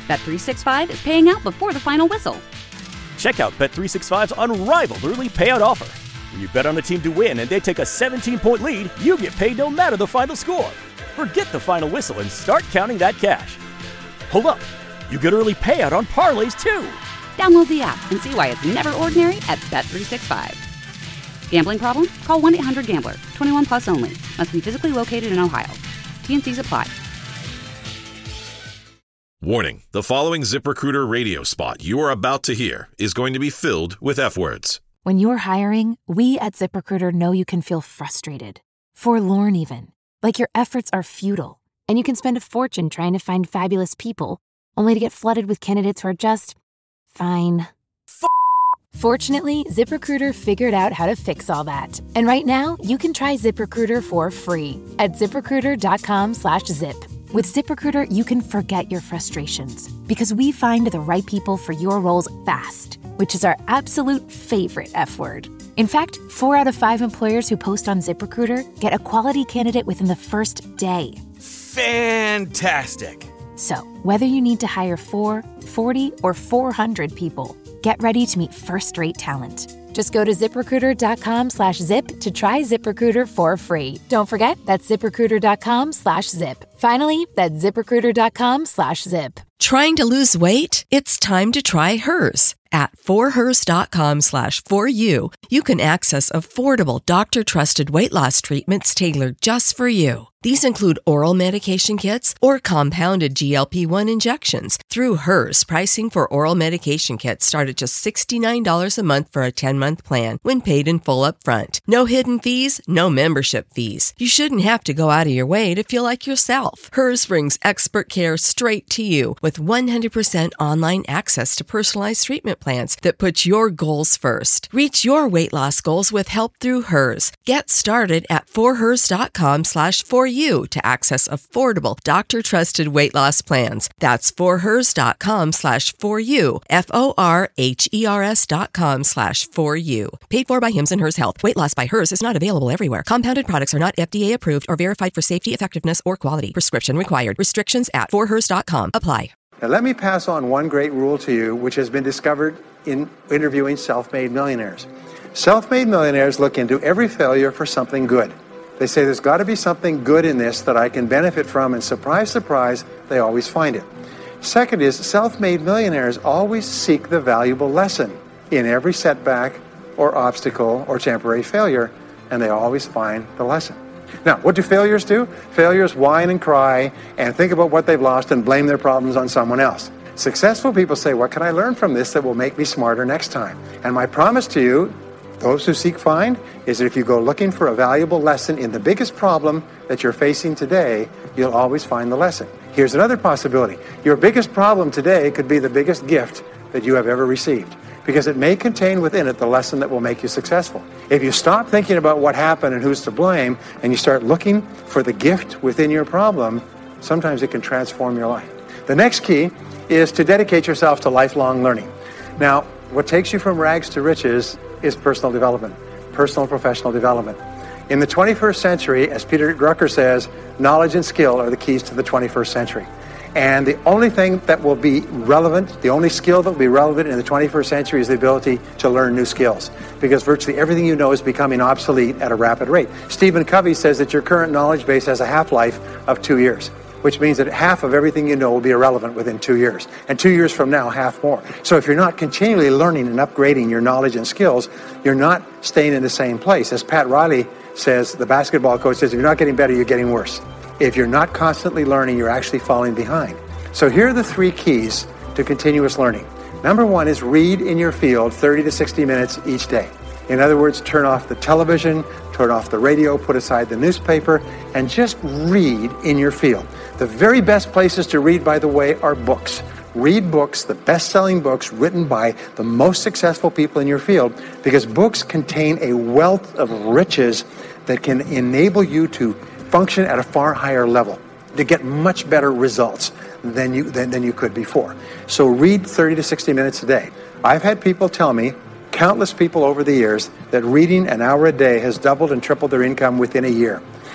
Bet365 is paying out before the final whistle. Check out Bet365's unrivaled early payout offer. When you bet on a team to win and they take a 17-point lead, you get paid no matter the final score. Forget the final whistle and start counting that cash. Hold up. You get early payout on parlays, too. Download the app and see why it's never ordinary at Bet365. Gambling problem? Call 1-800-GAMBLER. 21 plus only. Must be physically located in Ohio. T&Cs apply. Warning, the following ZipRecruiter radio spot you are about to hear is going to be filled with F-words. When you're hiring, we at ZipRecruiter know you can feel frustrated, forlorn even, like your efforts are futile, and you can spend a fortune trying to find fabulous people, only to get flooded with candidates who are just fine. Fortunately, ZipRecruiter figured out how to fix all that. And right now, you can try ZipRecruiter for free at ZipRecruiter.com/zip. With ZipRecruiter, you can forget your frustrations because we find the right people for your roles fast, which is our absolute favorite F word. In fact, 4 out of 5 employers who post on ZipRecruiter get a quality candidate within the first day. Fantastic. So, whether you need to hire 4, 40, or 400 people, get ready to meet first-rate talent. Just go to ZipRecruiter.com/zip to try ZipRecruiter for free. Don't forget, that's ZipRecruiter.com/zip. Finally, that's ZipRecruiter.com/zip. Trying to lose weight? It's time to try Hers. At forhers.com/4u, you can access affordable, doctor-trusted weight loss treatments tailored just for you. These include oral medication kits or compounded GLP-1 injections. Through Hers, pricing for oral medication kits start at just $69 a month for a 10-month plan when paid in full upfront. No hidden fees, no membership fees. You shouldn't have to go out of your way to feel like yourself. Hers brings expert care straight to you with 100% online access to personalized treatment plans that put your goals first. Reach your weight loss goals with help through Hers. Get started at forhers.com/4u to access affordable, doctor-trusted weight loss plans. That's forhers.com/4u, forhers.com/4u. Paid for by Hims & Hers Health. Weight loss by Hers is not available everywhere. Compounded products are not FDA approved or verified for safety, effectiveness, or quality. Prescription required. Restrictions at forhers.com apply. Now let me pass on one great rule to you, which has been discovered in interviewing self-made millionaires. Self-made millionaires look into every failure for something good. They say there's got to be something good in this that I can benefit from, and surprise, surprise, they always find it. Second is, self-made millionaires always seek the valuable lesson in every setback or obstacle or temporary failure, and they always find the lesson. Now, what do failures do? Failures whine and cry and think about what they've lost and blame their problems on someone else. Successful people say, what can I learn from this that will make me smarter next time? And my promise to you, those who seek find, is that if you go looking for a valuable lesson in the biggest problem that you're facing today, you'll always find the lesson. Here's another possibility. Your biggest problem today could be the biggest gift that you have ever received, because it may contain within it the lesson that will make you successful. If you stop thinking about what happened and who's to blame, and you start looking for the gift within your problem, sometimes it can transform your life. The next key is to dedicate yourself to lifelong learning. Now, what takes you from rags to riches is personal development, personal and professional development. In the 21st century, as Peter Drucker says, knowledge and skill are the keys to the 21st century. And the only thing that will be relevant, the only skill that will be relevant in the 21st century is the ability to learn new skills, because virtually everything you know is becoming obsolete at a rapid rate. Stephen Covey says that your current knowledge base has a half-life of 2 years, which means that half of everything you know will be irrelevant within 2 years. And 2 years from now, half more. So if you're not continually learning and upgrading your knowledge and skills, you're not staying in the same place. As Pat Riley says, the basketball coach says, if you're not getting better, you're getting worse. If you're not constantly learning, you're actually falling behind. So here are the 3 keys to continuous learning. Number 1 is read in your field 30 to 60 minutes each day. In other words, turn off the television, turn off the radio, put aside the newspaper, and just read in your field. The very best places to read, by the way, are books. Read books, the best-selling books written by the most successful people in your field, because books contain a wealth of riches that can enable you to function at a far higher level, to get much better results than you could before. So read 30 to 60 minutes a day. I've had people tell me, countless people over the years, that reading an hour a day has doubled and tripled their income within a year.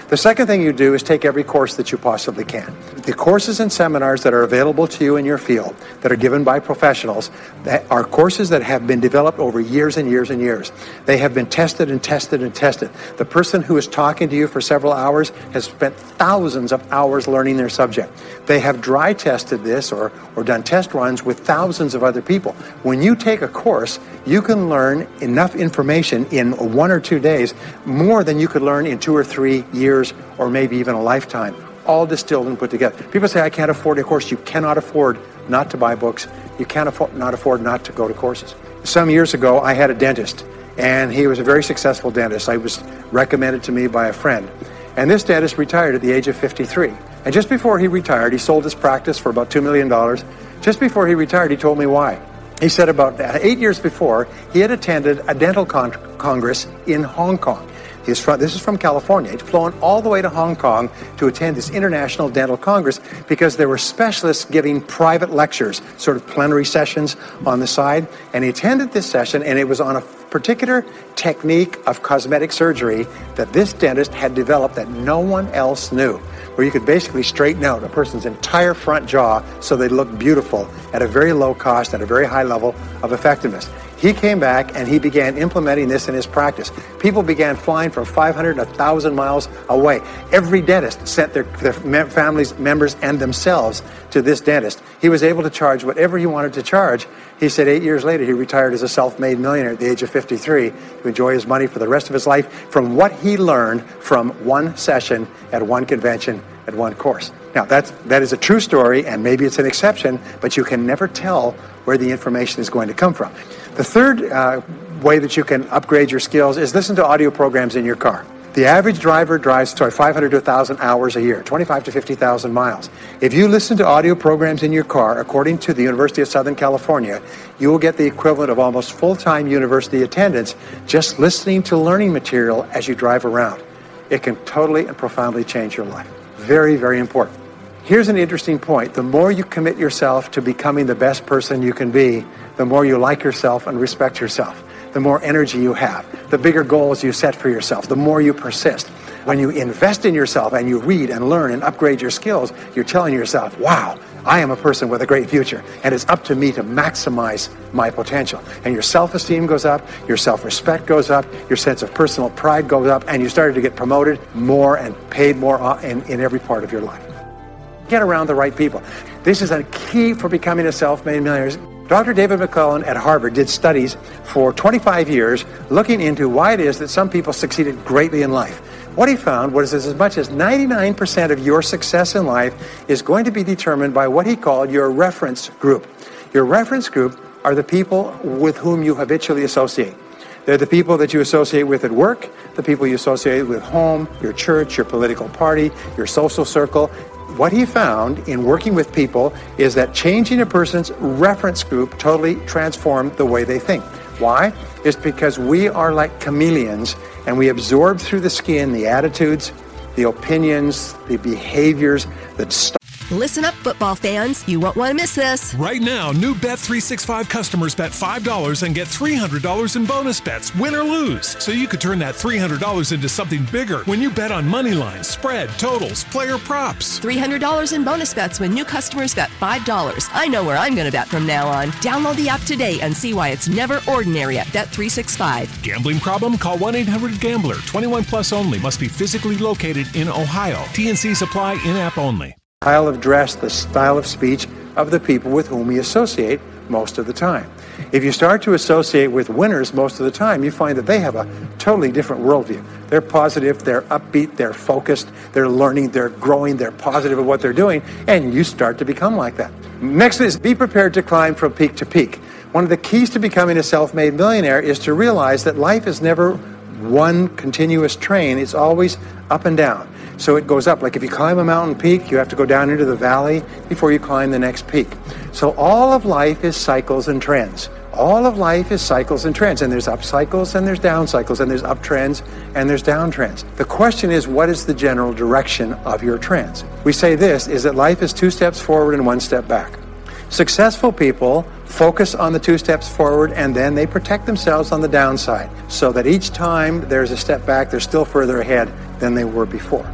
The second thing you do is take every course that you possibly can. The courses and seminars that are available to you in your field that are given by professionals that are courses that have been developed over years and years and years. They have been tested and tested and tested. The person who is talking to you for several hours has spent thousands of hours learning their subject. They have dry tested this or done test runs with thousands of other people. When you take a course, you can learn enough information in 1 or 2 days, more than you could learn in 2 or 3 years or maybe even a lifetime, all distilled and put together. People say, I can't afford a course. You cannot afford not to buy books. You can't afford not to go to courses. Some years ago, I had a dentist, and he was a very successful dentist. I was recommended to me by a friend. And this dentist retired at the age of 53. And just before he retired, he sold his practice for about $2 million. Just before he retired, he told me why. He said about 8 years before, he had attended a dental congress in Hong Kong. This is from California. He'd flown all the way to Hong Kong to attend this International Dental Congress because there were specialists giving private lectures, sort of plenary sessions on the side. And he attended this session, and it was on a particular technique of cosmetic surgery that this dentist had developed that no one else knew, where you could basically straighten out a person's entire front jaw so they look beautiful at a very low cost, at a very high level of effectiveness. He came back and he began implementing this in his practice. People began flying from 500 to 1,000 miles away. Every dentist sent their families, members, and themselves to this dentist. He was able to charge whatever he wanted to charge. He said 8 years later, he retired as a self-made millionaire at the age of 53 to enjoy his money for the rest of his life from what he learned from one session at one convention at one course. Now, that is a true story, and maybe it's an exception, but you can never tell where the information is going to come from. The third way that you can upgrade your skills is listen to audio programs in your car. The average driver drives 500 to 1,000 hours a year, 25 to 50,000 miles. If you listen to audio programs in your car, according to the University of Southern California, you will get the equivalent of almost full-time university attendance just listening to learning material as you drive around. It can totally and profoundly change your life. Very, very important. Here's an interesting point. The more you commit yourself to becoming the best person you can be, the more you like yourself and respect yourself, the more energy you have, the bigger goals you set for yourself, the more you persist. When you invest in yourself and you read and learn and upgrade your skills, you're telling yourself, wow, I am a person with a great future, and it's up to me to maximize my potential. And your self-esteem goes up, your self-respect goes up, your sense of personal pride goes up, and you started to get promoted more and paid more in every part of your life. Get around the right people. This is a key for becoming a self-made millionaire. Dr. David McClellan at Harvard did studies for 25 years looking into why it is that some people succeeded greatly in life. What he found was as much as 99% of your success in life is going to be determined by what he called your reference group. Your reference group are the people with whom you habitually associate. They're the people that you associate with at work, the people you associate with home, your church, your political party, your social circle. What he found in working with people is that changing a person's reference group totally transformed the way they think. Why? It's because we are like chameleons, and we absorb through the skin the attitudes, the opinions, the behaviors that Listen up, football fans. You won't want to miss this. Right now, new Bet365 customers bet $5 and get $300 in bonus bets, win or lose. So you could turn that $300 into something bigger when you bet on money lines, spread, totals, player props. $300 in bonus bets when new customers bet $5. I know where I'm going to bet from now on. Download the app today and see why it's never ordinary at Bet365. Gambling problem? Call 1-800-GAMBLER. 21 plus only. Must be physically located in Ohio. T&Cs apply. In-app only. Style of dress, the style of speech of the people with whom we associate most of the time. If you start to associate with winners most of the time, you find that they have a totally different worldview. They're positive, they're upbeat, they're focused, they're learning, they're growing, they're positive at what they're doing, and you start to become like that. Next is be prepared to climb from peak to peak. One of the keys to becoming a self-made millionaire is to realize that life is never one continuous train. It's always up and down. So it goes up. Like if you climb a mountain peak, you have to go down into the valley before you climb the next peak. So all of life is cycles and trends. All of life is cycles and trends. And there's up cycles and there's down cycles and there's up trends and there's down trends. The question is, what is the general direction of your trends? We say this, is that life is 2 steps forward and 1 step back. Successful people focus on the 2 steps forward, and then they protect themselves on the downside so that each time there's a step back, they're still further ahead than they were before.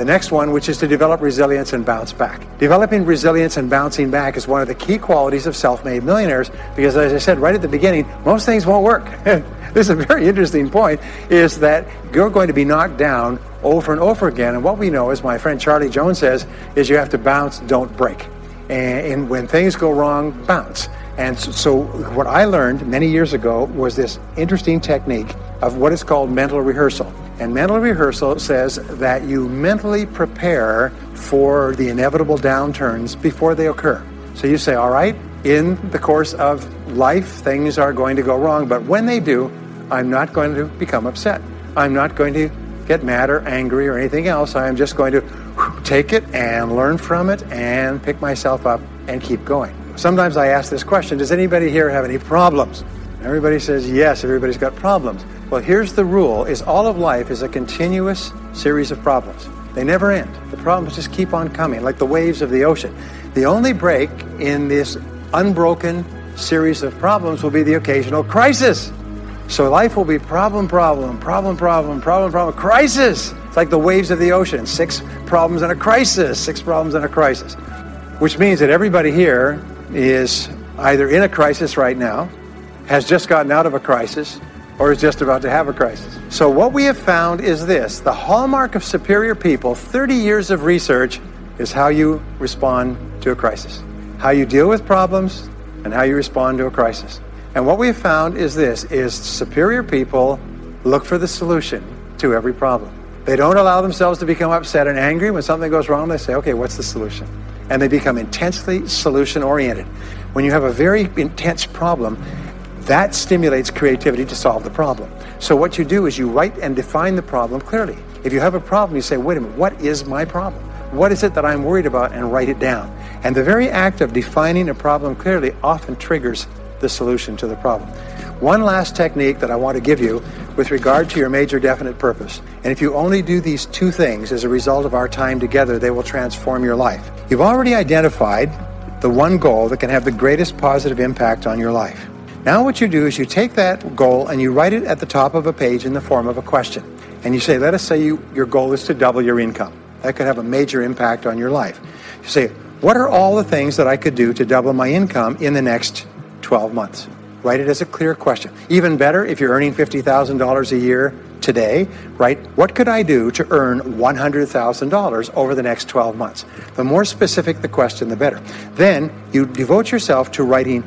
The next one, which is to develop resilience and bounce back. Developing resilience and bouncing back is one of the key qualities of self-made millionaires because, as I said right at the beginning, most things won't work. This is a very interesting point, is that you're going to be knocked down over and over again. And what we know, as my friend Charlie Jones says, is you have to bounce, don't break. And when things go wrong, bounce. And so what I learned many years ago was this interesting technique of what is called mental rehearsal. And mental rehearsal says that you mentally prepare for the inevitable downturns before they occur. So you say, all right, in the course of life, things are going to go wrong, but when they do, I'm not going to become upset. I'm not going to get mad or angry or anything else. I'm just going to take it and learn from it and pick myself up and keep going. Sometimes I ask this question, does anybody here have any problems? Everybody says yes, everybody's got problems. Well, here's the rule, is all of life is a continuous series of problems. They never end. The problems just keep on coming, like the waves of the ocean. The only break in this unbroken series of problems will be the occasional crisis. So life will be problem, crisis. It's like the waves of the ocean, 6 problems and a crisis, 6 problems and a crisis. Which means that everybody here is either in a crisis right now, has just gotten out of a crisis, or is just about to have a crisis. So what we have found is this: the hallmark of superior people, 30 years of research, is how you respond to a crisis. How you deal with problems and how you respond to a crisis. And what we have found is this, is superior people look for the solution to every problem. They don't allow themselves to become upset and angry when something goes wrong. They say, okay, what's the solution? And they become intensely solution-oriented. When you have a very intense problem, that stimulates creativity to solve the problem. So what you do is you write and define the problem clearly. If you have a problem, you say, wait a minute, what is my problem? What is it that I'm worried about? And write it down. And the very act of defining a problem clearly often triggers the solution to the problem. One last technique that I want to give you with regard to your major definite purpose. And if you only do these 2 things as a result of our time together, they will transform your life. You've already identified the one goal that can have the greatest positive impact on your life. Now what you do is you take that goal and you write it at the top of a page in the form of a question. And you say, let us say your goal is to double your income. That could have a major impact on your life. You say, what are all the things that I could do to double my income in the next 12 months? Write it as a clear question. Even better, if you're earning $50,000 a year today, write, what could I do to earn $100,000 over the next 12 months? The more specific the question, the better. Then you devote yourself to writing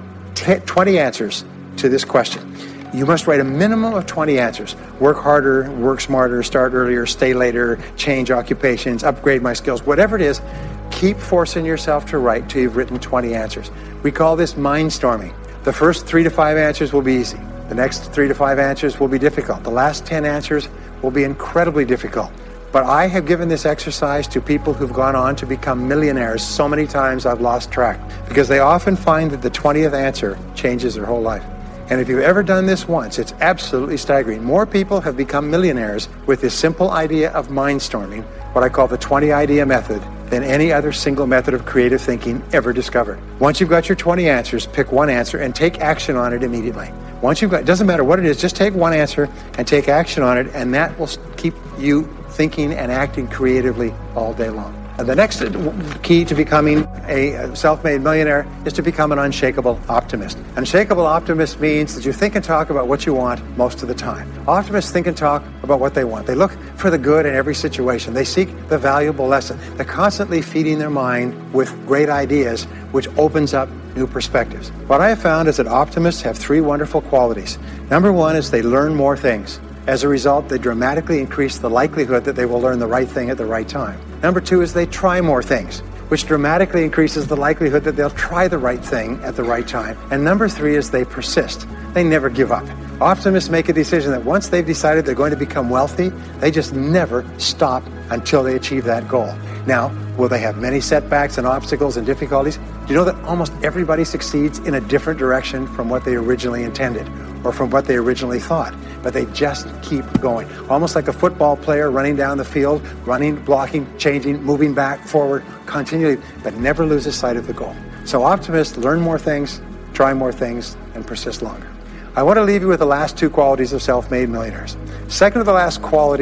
20 answers to this question. You must write a minimum of 20 answers. Work harder, work smarter, start earlier, stay later, change occupations, upgrade my skills, whatever it is. Keep forcing yourself to write till you've written 20 answers. We call this mindstorming. The first 3 to 5 answers will be easy. The next 3 to 5 answers will be difficult. The last 10 answers will be incredibly difficult. But I have given this exercise to people who've gone on to become millionaires so many times I've lost track, because they often find that the 20th answer changes their whole life. And if you've ever done this once, it's absolutely staggering. More people have become millionaires with this simple idea of mindstorming, what I call the 20 idea method, than any other single method of creative thinking ever discovered. Once you've got your 20 answers, pick one answer and take action on it immediately. Once you've got, it doesn't matter what it is, just take one answer and take action on it, and that will keep you thinking and acting creatively all day long. And the next key to becoming a self-made millionaire is to become an unshakable optimist. An unshakable optimist means that you think and talk about what you want most of the time. Optimists think and talk about what they want. They look for the good in every situation. They seek the valuable lesson. They're constantly feeding their mind with great ideas, which opens up new perspectives. What I have found is that optimists have 3 wonderful qualities. Number 1 is they learn more things. As a result, they dramatically increase the likelihood that they will learn the right thing at the right time. Number 2 is they try more things, which dramatically increases the likelihood that they'll try the right thing at the right time. And number 3 is they persist. They never give up. Optimists make a decision that once they've decided they're going to become wealthy, they just never stop until they achieve that goal. Now, will they have many setbacks and obstacles and difficulties? Do you know that almost everybody succeeds in a different direction from what they originally intended or from what they originally thought? But they just keep going. Almost like a football player running down the field, running, blocking, changing, moving back, forward, continually, but never loses sight of the goal. So optimists learn more things, try more things, and persist longer. I want to leave you with the last 2 qualities of self-made millionaires. Second to the last quality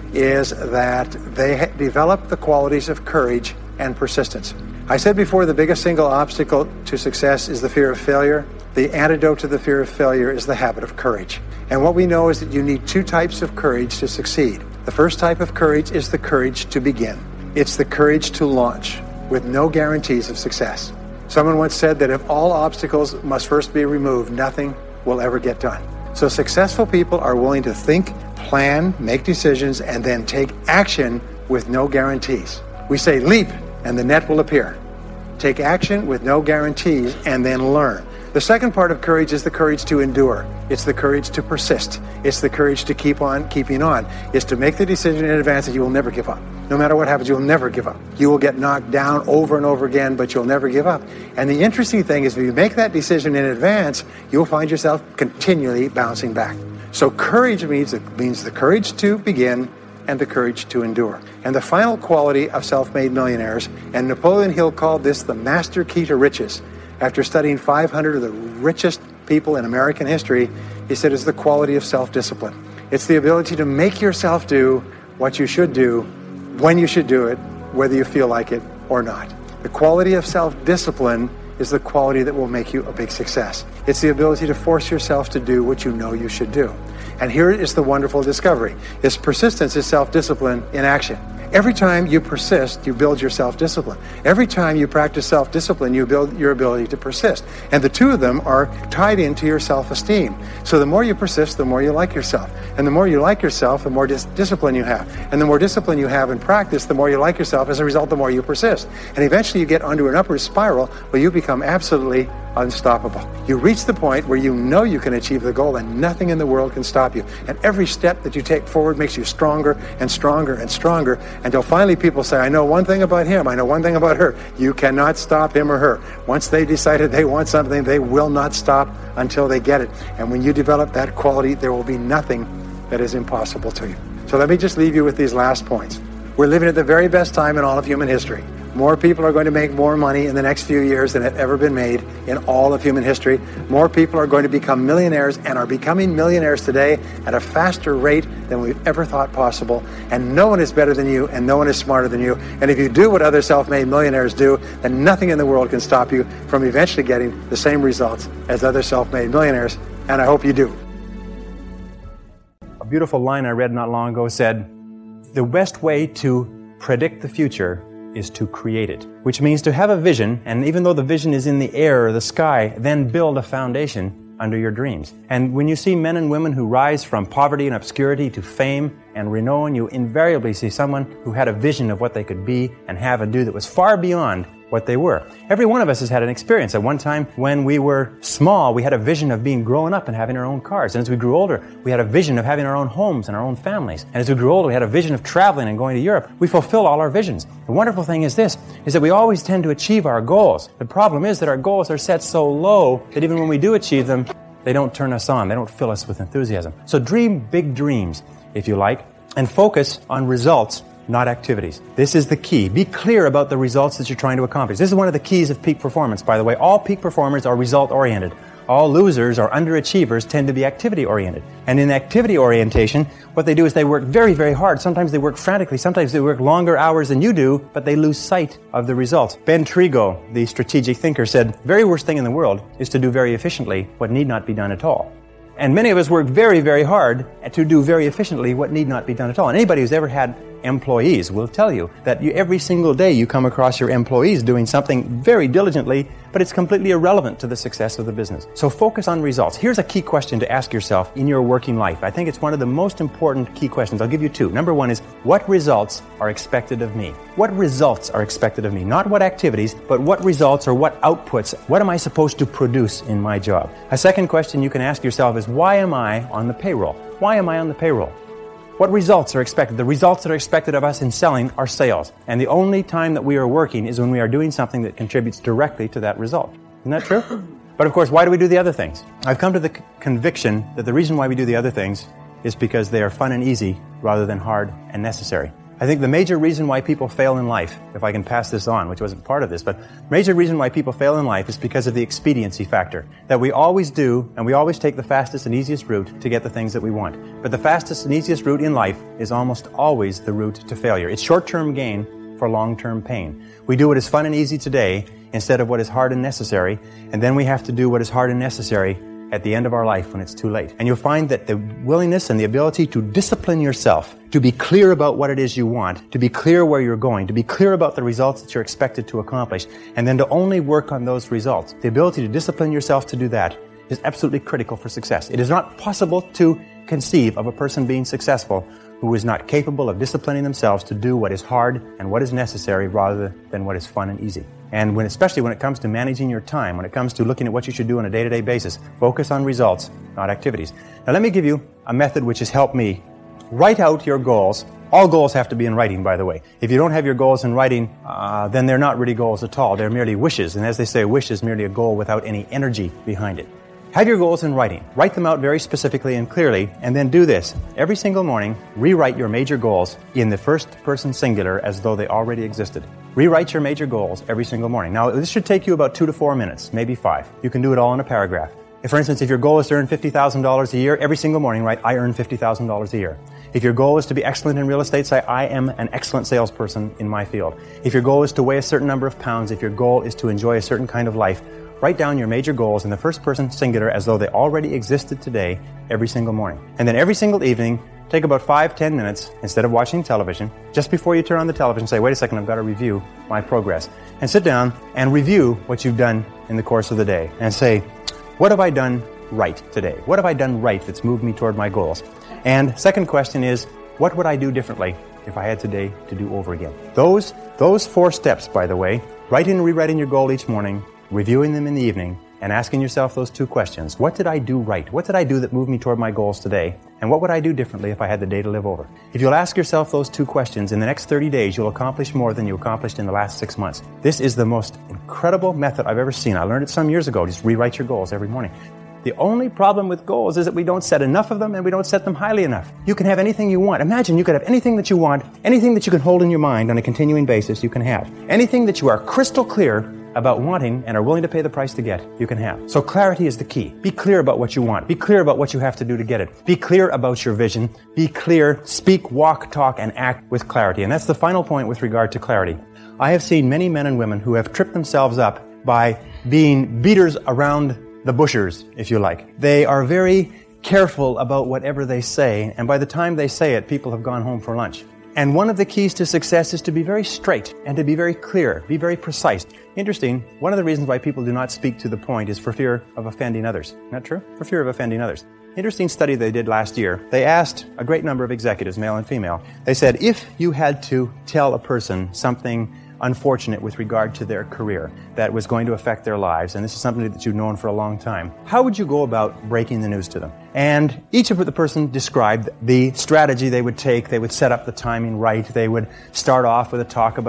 is that they develop the qualities of courage and persistence. I said before, the biggest single obstacle to success is the fear of failure. The antidote to the fear of failure is the habit of courage. And what we know is that you need two types of courage to succeed. The first type of courage is the courage to begin. It's the courage to launch with no guarantees of success. Someone once said that if all obstacles must first be removed, nothing will ever get done. So successful people are willing to think, plan, make decisions, and then take action with no guarantees. We say leap, and the net will appear. Take action with no guarantees, and then learn. The second part of courage is the courage to endure. It's the courage to persist. It's the courage to keep on keeping on. It's to make the decision in advance that you will never give up. No matter what happens, you'll never give up. You will get knocked down over and over again, but you'll never give up. And the interesting thing is, if you make that decision in advance, you'll find yourself continually bouncing back. So courage means the courage to begin and the courage to endure. And the final quality of self-made millionaires, and Napoleon Hill called this the master key to riches. After studying 500 of the richest people in American history, he said it's the quality of self-discipline. It's the ability to make yourself do what you should do, when you should do it, whether you feel like it or not. The quality of self-discipline is the quality that will make you a big success. It's the ability to force yourself to do what you know you should do. And here is the wonderful discovery. This persistence is self-discipline in action. Every time you persist, you build your self-discipline. Every time you practice self-discipline, you build your ability to persist. And the two of them are tied into your self-esteem. So the more you persist, the more you like yourself. And the more you like yourself, the more discipline you have. And the more discipline you have in practice, the more you like yourself. As a result, the more you persist. And eventually you get onto an upward spiral where you become absolutely unstoppable. You reach the point where you know you can achieve the goal and nothing in the world can stop you. And every step that you take forward makes you stronger and stronger and stronger, until finally people say, I know one thing about him, I know one thing about her. You cannot stop him or her. Once they decided they want something, they will not stop until they get it. And when you develop that quality, there will be nothing that is impossible to you. So let me just leave you with these last points. We're living at the very best time in all of human history. More people are going to make more money in the next few years than have ever been made in all of human history. More people are going to become millionaires and are becoming millionaires today at a faster rate than we've ever thought possible. And no one is better than you, and no one is smarter than you. And if you do what other self-made millionaires do, then nothing in the world can stop you from eventually getting the same results as other self-made millionaires. And I hope you do. A beautiful line I read not long ago said, the best way to predict the future is to create it, which means to have a vision, and even though the vision is in the air or the sky, then build a foundation under your dreams. And when you see men and women who rise from poverty and obscurity to fame and renown, you invariably see someone who had a vision of what they could be and have and do that was far beyond what they were. Every one of us has had an experience. At one time when we were small, we had a vision of being grown up and having our own cars. And as we grew older, we had a vision of having our own homes and our own families. And as we grew older, we had a vision of traveling and going to Europe. We fulfilled all our visions. The wonderful thing is this, is that we always tend to achieve our goals. The problem is that our goals are set so low that even when we do achieve them, they don't turn us on. They don't fill us with enthusiasm. So dream big dreams, if you like, and focus on results, not activities. This is the key. Be clear about the results that you're trying to accomplish. This is one of the keys of peak performance, by the way. All peak performers are result-oriented. All losers or underachievers tend to be activity-oriented. And in activity orientation, what they do is they work very, very hard. Sometimes they work frantically. Sometimes they work longer hours than you do, but they lose sight of the results. Ben Trigo, the strategic thinker, said, the very worst thing in the world is to do very efficiently what need not be done at all. And many of us work very, very hard to do very efficiently what need not be done at all. And anybody who's ever had employees will tell you that every single day you come across your employees doing something very diligently, but it's completely irrelevant to the success of the business. So focus on results. Here's a key question to ask yourself in your working life. I think it's one of the most important key questions. I'll give you two. Number one is, what results are expected of me? What results are expected of me? Not what activities, but what results or what outputs? What am I supposed to produce in my job? A second question you can ask yourself is, why am I on the payroll? Why am I on the payroll? What results are expected? The results that are expected of us in selling are sales. And the only time that we are working is when we are doing something that contributes directly to that result. Isn't that true? But of course, why do we do the other things? I've come to the conviction that the reason why we do the other things is because they are fun and easy rather than hard and necessary. I think the major reason why people fail in life, if I can pass this on, which wasn't part of this, but major reason why people fail in life is because of the expediency factor. That we always do, and we always take the fastest and easiest route to get the things that we want. But the fastest and easiest route in life is almost always the route to failure. It's short-term gain for long-term pain. We do what is fun and easy today instead of what is hard and necessary, and then we have to do what is hard and necessary at the end of our life when it's too late. And you'll find that the willingness and the ability to discipline yourself, to be clear about what it is you want, to be clear where you're going, to be clear about the results that you're expected to accomplish, and then to only work on those results. The ability to discipline yourself to do that is absolutely critical for success. It is not possible to conceive of a person being successful who is not capable of disciplining themselves to do what is hard and what is necessary rather than what is fun and easy. And especially when it comes to managing your time, when it comes to looking at what you should do on a day-to-day basis, focus on results, not activities. Now let me give you a method which has helped me. Write out your goals. All goals have to be in writing, by the way. If you don't have your goals in writing, then they're not really goals at all. They're merely wishes. And as they say, a wish is merely a goal without any energy behind it. Have your goals in writing. Write them out very specifically and clearly, and then do this. Every single morning, rewrite your major goals in the first person singular as though they already existed. Rewrite your major goals every single morning. Now, this should take you about 2 to 4 minutes, maybe 5. You can do it all in a paragraph. For instance, if your goal is to earn $50,000 a year, every single morning write, I earn $50,000 a year. If your goal is to be excellent in real estate, say, I am an excellent salesperson in my field. If your goal is to weigh a certain number of pounds, if your goal is to enjoy a certain kind of life, write down your major goals in the first person singular as though they already existed today every single morning. And then every single evening, take about 5-10 minutes, instead of watching television, just before you turn on the television, say, wait a second, I've got to review my progress. And sit down and review what you've done in the course of the day. And say, what have I done right today? What have I done right that's moved me toward my goals? And second question is, what would I do differently if I had today to do over again? Those 4 steps, by the way, writing and rewriting your goal each morning, reviewing them in the evening, and asking yourself those 2 questions. What did I do right? What did I do that moved me toward my goals today? And what would I do differently if I had the day to live over? If you'll ask yourself those 2 questions, in the next 30 days, you'll accomplish more than you accomplished in the last 6 months. This is the most incredible method I've ever seen. I learned it some years ago. Just rewrite your goals every morning. The only problem with goals is that we don't set enough of them and we don't set them highly enough. You can have anything you want. Imagine you could have anything that you want, anything that you can hold in your mind on a continuing basis, you can have. Anything that you are crystal clear about wanting and are willing to pay the price to get, you can have. So clarity is the key. Be clear about what you want. Be clear about what you have to do to get it. Be clear about your vision. Be clear, speak, walk, talk, and act with clarity. And that's the final point with regard to clarity. I have seen many men and women who have tripped themselves up by being beaters around the bushers, if you like. They are very careful about whatever they say, and by the time they say it, people have gone home for lunch. And one of the keys to success is to be very straight and to be very clear, be very precise. Interesting, one of the reasons why people do not speak to the point is for fear of offending others. Isn't that true? For fear of offending others. Interesting study they did last year. They asked a great number of executives, male and female. They said, if you had to tell a person something unfortunate with regard to their career that was going to affect their lives, and this is something that you've known for a long time, how would you go about breaking the news to them? And each of the person described the strategy they would take. They would set up the timing right. They would start off with a talking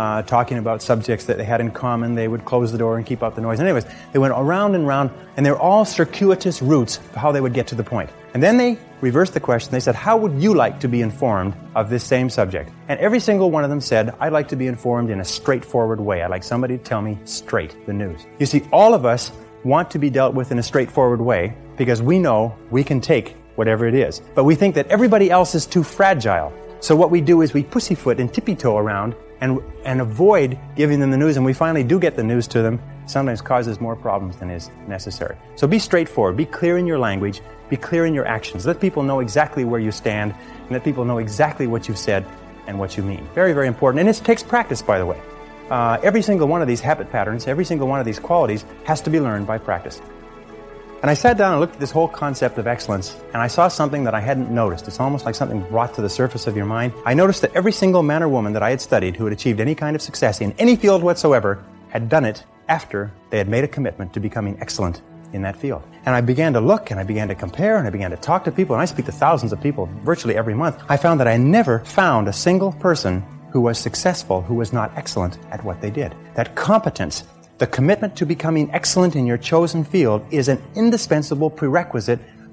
about subjects that they had in common. They would close the door and keep out the noise. Anyways, they went around and round, and they're all circuitous routes for how they would get to the point. And then they reversed the question. They said, how would you like to be informed of this same subject? And every single one of them said, I'd like to be informed in a straightforward way. I'd like somebody to tell me straight the news. You see, all of us want to be dealt with in a straightforward way because we know we can take whatever it is. But we think that everybody else is too fragile. So what we do is we pussyfoot and tippy-toe around and avoid giving them the news. And we finally do get the news to them. Sometimes causes more problems than is necessary. So be straightforward. Be clear in your language. Be clear in your actions. Let people know exactly where you stand. And let people know exactly what you've said and what you mean. Very, very important. And it takes practice, by the way. Every single one of these habit patterns, every single one of these qualities has to be learned by practice. And I sat down and looked at this whole concept of excellence, and I saw something that I hadn't noticed. It's almost like something brought to the surface of your mind. I noticed that every single man or woman that I had studied who had achieved any kind of success in any field whatsoever had done it after they had made a commitment to becoming excellent in that field. And I began to look, and I began to compare, and I began to talk to people, and I speak to thousands of people virtually every month. I found that I never found a single person who was successful who was not excellent at what they did. That competence, the commitment to becoming excellent in your chosen field, is an indispensable prerequisite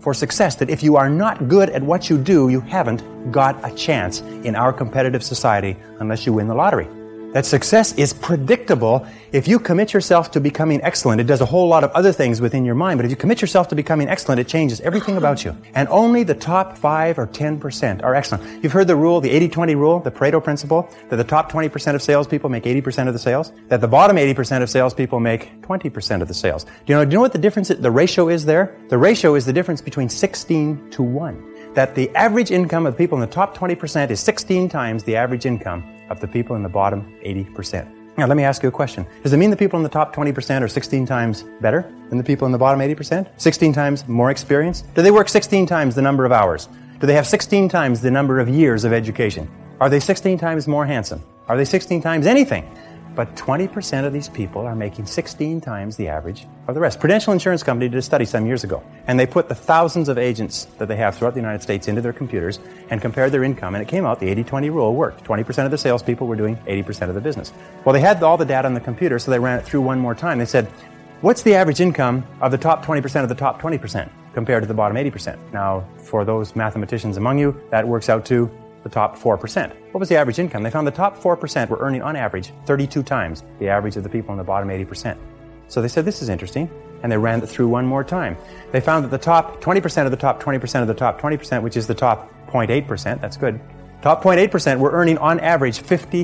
for success, that if you are not good at what you do, you haven't got a chance in our competitive society unless you win the lottery. That success is predictable. If you commit yourself to becoming excellent, it does a whole lot of other things within your mind, but if you commit yourself to becoming excellent, it changes everything about you. And only the top 5 or 10% are excellent. You've heard the rule, the 80-20 rule, the Pareto principle, that the top 20% of salespeople make 80% of the sales, that the bottom 80% of salespeople make 20% of the sales. Do you know what the difference, the ratio is there? The ratio is the difference between 16 to 1. That the average income of people in the top 20% is 16 times the average income of the people in the bottom 80%. Now, let me ask you a question. Does it mean the people in the top 20% are 16 times better than the people in the bottom 80%? 16 times more experienced? Do they work 16 times the number of hours? Do they have 16 times the number of years of education? Are they 16 times more handsome? Are they 16 times anything? But 20% of these people are making 16 times the average of the rest. Prudential Insurance Company did a study some years ago, and they put the thousands of agents that they have throughout the United States into their computers and compared their income, and it came out the 80-20 rule worked. 20% of the salespeople were doing 80% of the business. Well, they had all the data on the computer, so they ran it through one more time. They said, what's the average income of the top 20% of the top 20% compared to the bottom 80%? Now, for those mathematicians among you, that works out to the top 4%. What was the average income? They found the top 4% were earning on average 32 times the average of the people in the bottom 80%. So they said, this is interesting, and they ran it through one more time. They found that the top 20% of the top 20% of the top 20%, which is the top 0.8%, that's good, top 0.8% were earning on average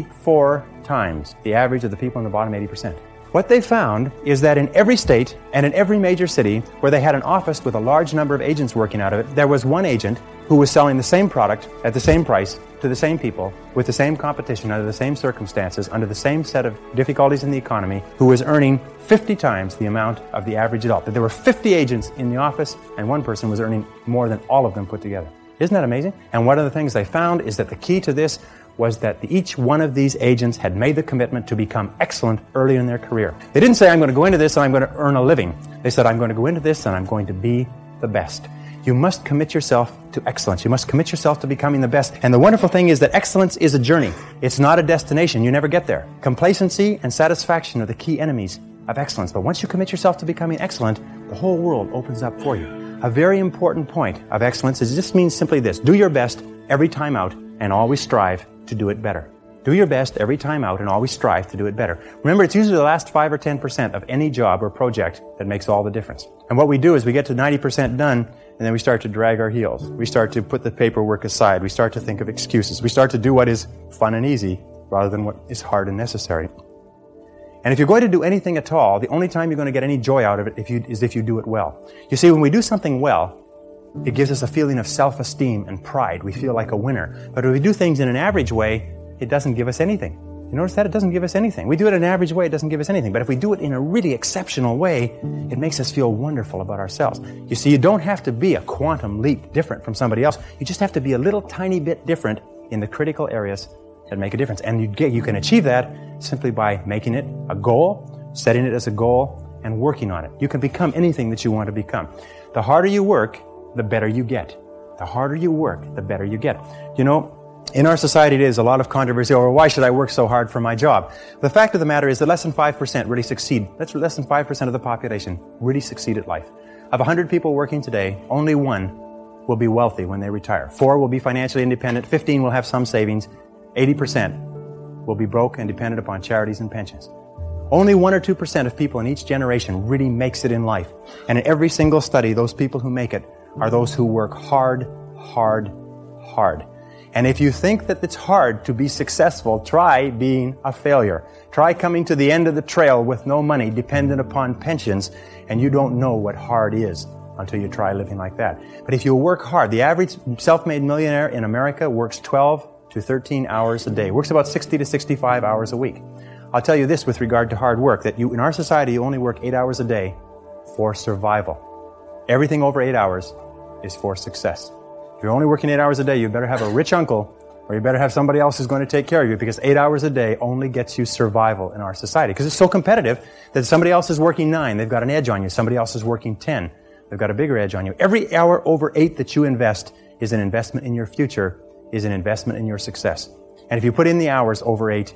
54 times the average of the people in the bottom 80%. What they found is that in every state and in every major city where they had an office with a large number of agents working out of it, there was one agent who was selling the same product at the same price to the same people with the same competition under the same circumstances, under the same set of difficulties in the economy, who was earning 50 times the amount of the average adult. That there were 50 agents in the office and one person was earning more than all of them put together. Isn't that amazing? And one of the things they found is that the key to this was that each one of these agents had made the commitment to become excellent early in their career. They didn't say, I'm going to go into this and I'm going to earn a living. They said, I'm going to go into this and I'm going to be the best. You must commit yourself to excellence. You must commit yourself to becoming the best. And the wonderful thing is that excellence is a journey. It's not a destination. You never get there. Complacency and satisfaction are the key enemies of excellence. But once you commit yourself to becoming excellent, the whole world opens up for you. A very important point of excellence is this means simply this. Do your best every time out and always strive to do it better. Do your best every time out and always strive to do it better. Remember, it's usually the last 5 or 10% of any job or project that makes all the difference. And what we do is we get to 90% done, and then we start to drag our heels. We start to put the paperwork aside. We start to think of excuses. We start to do what is fun and easy rather than what is hard and necessary. And if you're going to do anything at all, the only time you're going to get any joy out of it is if you do it well. You see, when we do something well, it gives us a feeling of self-esteem and pride. We feel like a winner. But if we do things in an average way, it doesn't give us anything. You notice that? It doesn't give us anything. We do it in an average way, it doesn't give us anything. But if we do it in a really exceptional way, it makes us feel wonderful about ourselves. You see, you don't have to be a quantum leap different from somebody else. You just have to be a little tiny bit different in the critical areas that make a difference. And you can achieve that simply by making it a goal, setting it as a goal, and working on it. You can become anything that you want to become. The harder you work, the better you get. The harder you work, the better you get. You know, in our society today, there's a lot of controversy over why should I work so hard for my job. The fact of the matter is that less than 5% really succeed. That's less than 5% of the population really succeed at life. Of 100 people working today, only 1 will be wealthy when they retire. 4 will be financially independent. 15 will have some savings. 80% will be broke and dependent upon charities and pensions. Only 1 or 2% of people in each generation really makes it in life. And in every single study, those people who make it are those who work hard, hard, hard. And if you think that it's hard to be successful, try being a failure. Try coming to the end of the trail with no money, dependent upon pensions, and you don't know what hard is until you try living like that. But if you work hard, the average self-made millionaire in America works 12 to 13 hours a day, works about 60 to 65 hours a week. I'll tell you this with regard to hard work, that in our society, you only work 8 hours a day for survival. Everything over 8 hours is for success. If you're only working 8 hours a day, you better have a rich uncle, or you better have somebody else who's going to take care of you, because 8 hours a day only gets you survival in our society. Because it's so competitive that somebody else is working 9, they've got an edge on you. Somebody else is working 10, they've got a bigger edge on you. Every hour over 8 that you invest is an investment in your future, is an investment in your success. And if you put in the hours over 8,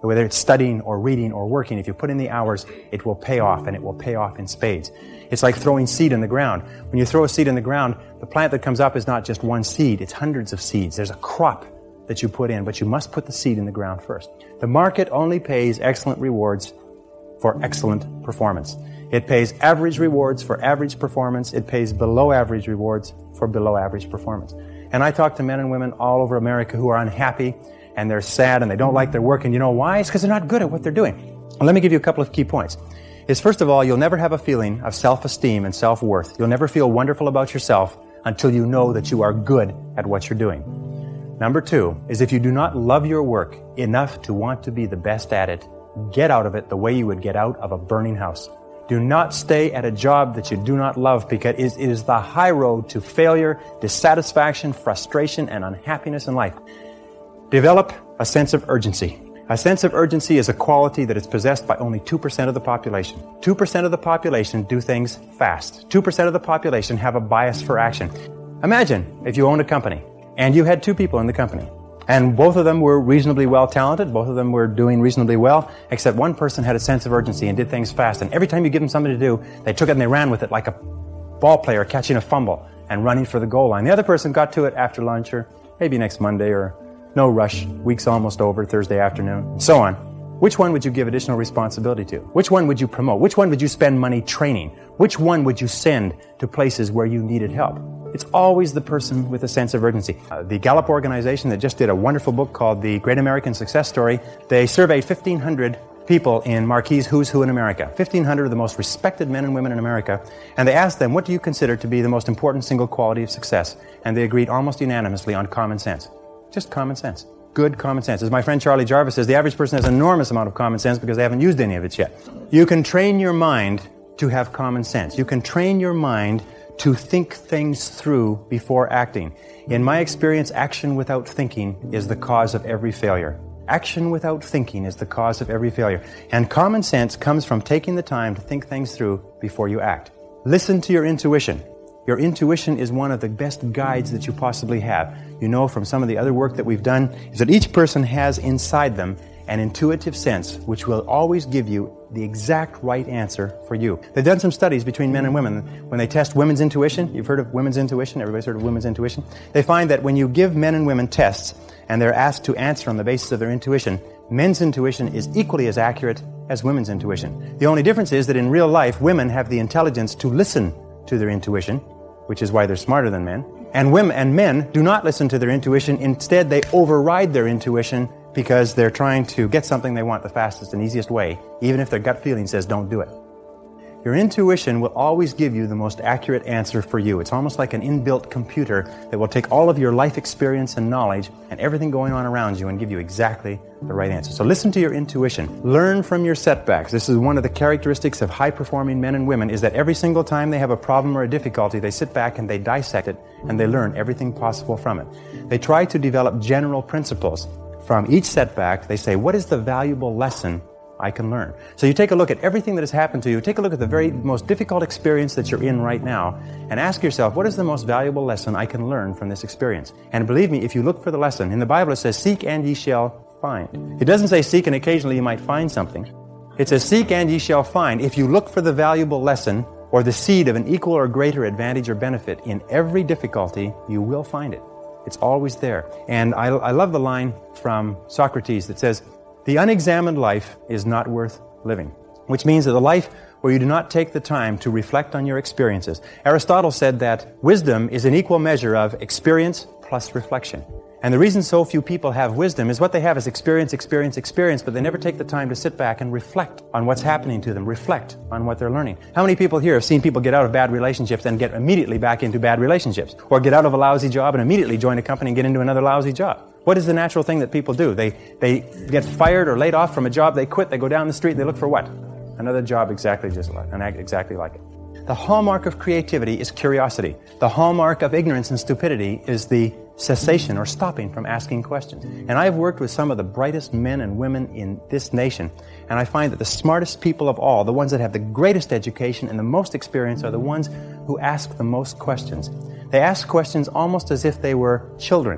Whether it's studying or reading or working, if you put in the hours, it will pay off, and it will pay off in spades. It's like throwing seed in the ground. When you throw a seed in the ground, the plant that comes up is not just one seed, it's hundreds of seeds. There's a crop that you put in, but you must put the seed in the ground first. The market only pays excellent rewards for excellent performance. It pays average rewards for average performance. It pays below average rewards for below average performance. And I talk to men and women all over America who are unhappy, and they're sad, and they don't like their work, and you know why? It's because they're not good at what they're doing. Well, let me give you a couple of key points. First of all, you'll never have a feeling of self-esteem and self-worth. You'll never feel wonderful about yourself until you know that you are good at what you're doing. Number two is if you do not love your work enough to want to be the best at it, get out of it the way you would get out of a burning house. Do not stay at a job that you do not love, because it is the high road to failure, dissatisfaction, frustration, and unhappiness in life. Develop a sense of urgency. A sense of urgency is a quality that is possessed by only 2% of the population. 2% of the population do things fast. 2% of the population have a bias for action. Imagine if you owned a company and you had two people in the company, and both of them were reasonably well talented, both of them were doing reasonably well, except one person had a sense of urgency and did things fast. And every time you give them something to do, they took it and they ran with it like a ball player catching a fumble and running for the goal line. The other person got to it after lunch, or maybe next Monday, or no rush, week's almost over, Thursday afternoon, and so on. Which one would you give additional responsibility to? Which one would you promote? Which one would you spend money training? Which one would you send to places where you needed help? It's always the person with a sense of urgency. The Gallup organization that just did a wonderful book called The Great American Success Story, they surveyed 1,500 people in Marquis Who's Who in America, 1,500 of the most respected men and women in America, and they asked them, what do you consider to be the most important single quality of success? And they agreed almost unanimously on common sense. Just common sense. Good common sense. As my friend Charlie Jarvis says, the average person has an enormous amount of common sense because they haven't used any of it yet. You can train your mind to have common sense. You can train your mind to think things through before acting. In my experience, action without thinking is the cause of every failure. Action without thinking is the cause of every failure. And common sense comes from taking the time to think things through before you act. Listen to your intuition. Your intuition is one of the best guides that you possibly have. You know from some of the other work that we've done is that each person has inside them an intuitive sense which will always give you the exact right answer for you. They've done some studies between men and women. When they test women's intuition, you've heard of women's intuition, everybody's heard of women's intuition, they find that when you give men and women tests and they're asked to answer on the basis of their intuition, men's intuition is equally as accurate as women's intuition. The only difference is that in real life, women have the intelligence to listen to their intuition, which is why they're smarter than men. And men do not listen to their intuition. Instead, they override their intuition because they're trying to get something they want the fastest and easiest way, even if their gut feeling says don't do it. Your intuition will always give you the most accurate answer for you. It's almost like an inbuilt computer that will take all of your life experience and knowledge and everything going on around you and give you exactly the right answer. So listen to your intuition. Learn from your setbacks. This is one of the characteristics of high-performing men and women, is that every single time they have a problem or a difficulty, they sit back and they dissect it and they learn everything possible from it. They try to develop general principles. From each setback, they say, what is the valuable lesson I can learn? So you take a look at everything that has happened to you, take a look at the very most difficult experience that you're in right now, and ask yourself, what is the most valuable lesson I can learn from this experience? And believe me, if you look for the lesson, in the Bible it says, seek and ye shall find. It doesn't say seek and occasionally you might find something. It says seek and ye shall find. If you look for the valuable lesson or the seed of an equal or greater advantage or benefit in every difficulty, you will find it. It's always there. And I love the line from Socrates that says, the unexamined life is not worth living, which means that the life where you do not take the time to reflect on your experiences. Aristotle said that wisdom is an equal measure of experience plus reflection. And the reason so few people have wisdom is what they have is experience, but they never take the time to sit back and reflect on what's happening to them, reflect on what they're learning. How many people here have seen people get out of bad relationships and get immediately back into bad relationships? Or get out of a lousy job and immediately join a company and get into another lousy job? What is the natural thing that people do? They get fired or laid off from a job, they quit, they go down the street, they look for what? Another job exactly like it. The hallmark of creativity is curiosity. The hallmark of ignorance and stupidity is the cessation or stopping from asking questions. And I've worked with some of the brightest men and women in this nation, and I find that the smartest people of all, the ones that have the greatest education and the most experience, are the ones who ask the most questions. They ask questions almost as if they were children.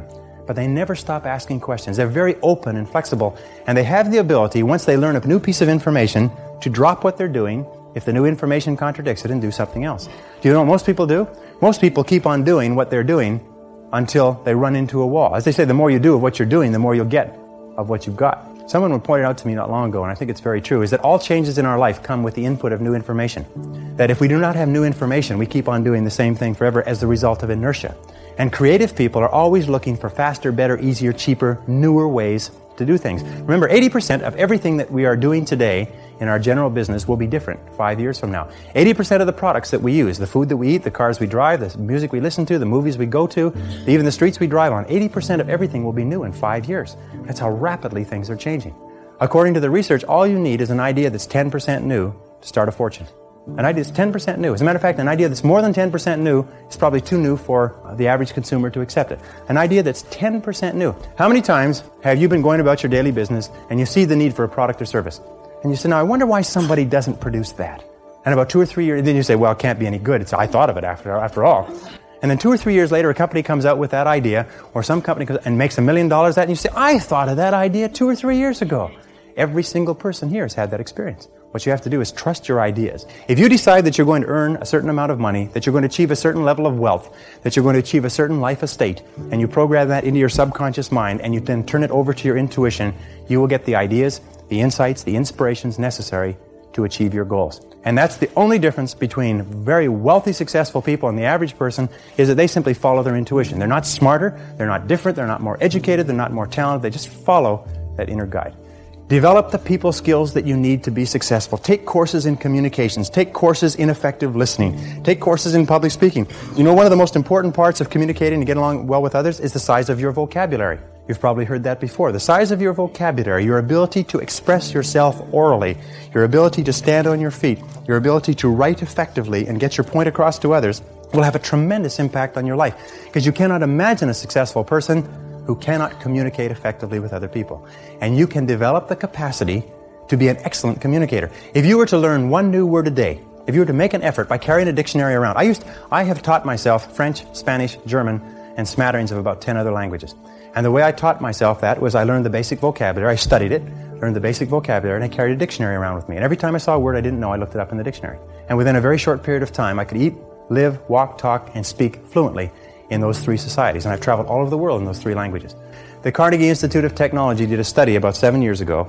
but they never stop asking questions. They're very open and flexible, and they have the ability, once they learn a new piece of information, to drop what they're doing if the new information contradicts it and do something else. Do you know what most people do? Most people keep on doing what they're doing until they run into a wall. As they say, the more you do of what you're doing, the more you'll get of what you've got. Someone pointed out to me not long ago, and I think it's very true, is that all changes in our life come with the input of new information. That if we do not have new information, we keep on doing the same thing forever as the result of inertia. And creative people are always looking for faster, better, easier, cheaper, newer ways to do things. Remember, 80% of everything that we are doing today in our general business will be different 5 years from now. 80% of the products that we use, the food that we eat, the cars we drive, the music we listen to, the movies we go to, even the streets we drive on, 80% of everything will be new in 5 years. That's how rapidly things are changing. According to the research, all you need is an idea that's 10% new to start a fortune. An idea that's 10% new. As a matter of fact, an idea that's more than 10% new is probably too new for the average consumer to accept it. An idea that's 10% new. How many times have you been going about your daily business and you see the need for a product or service? And you say, now I wonder why somebody doesn't produce that. And about 2 or 3 years, then you say, well, it can't be any good. I thought of it after all. And then 2 or 3 years later, a company comes out with that idea, or some company comes and makes $1 million that, and you say, I thought of that idea 2 or 3 years ago. Every single person here has had that experience. What you have to do is trust your ideas. If you decide that you're going to earn a certain amount of money, that you're going to achieve a certain level of wealth, that you're going to achieve a certain life estate, and you program that into your subconscious mind, and you then turn it over to your intuition, you will get the ideas, the insights, the inspirations necessary to achieve your goals. And that's the only difference between very wealthy, successful people and the average person, is that they simply follow their intuition. They're not smarter, they're not different, they're not more educated, they're not more talented, they just follow that inner guide. Develop the people skills that you need to be successful. Take courses in communications. Take courses in effective listening. Take courses in public speaking. You know, one of the most important parts of communicating and getting along well with others is the size of your vocabulary. You've probably heard that before. The size of your vocabulary, your ability to express yourself orally, your ability to stand on your feet, your ability to write effectively and get your point across to others will have a tremendous impact on your life. Because you cannot imagine a successful person who cannot communicate effectively with other people. And you can develop the capacity to be an excellent communicator. If you were to learn one new word a day, if you were to make an effort by carrying a dictionary around, I have taught myself French, Spanish, German, and smatterings of about 10 other languages. And the way I taught myself that was I learned the basic vocabulary, I studied it, learned the basic vocabulary, and I carried a dictionary around with me. And every time I saw a word I didn't know, I looked it up in the dictionary. And within a very short period of time, I could eat, live, walk, talk, and speak fluently in those 3 societies. And I've traveled all over the world in those 3 languages. The Carnegie Institute of Technology did a study about 10 years ago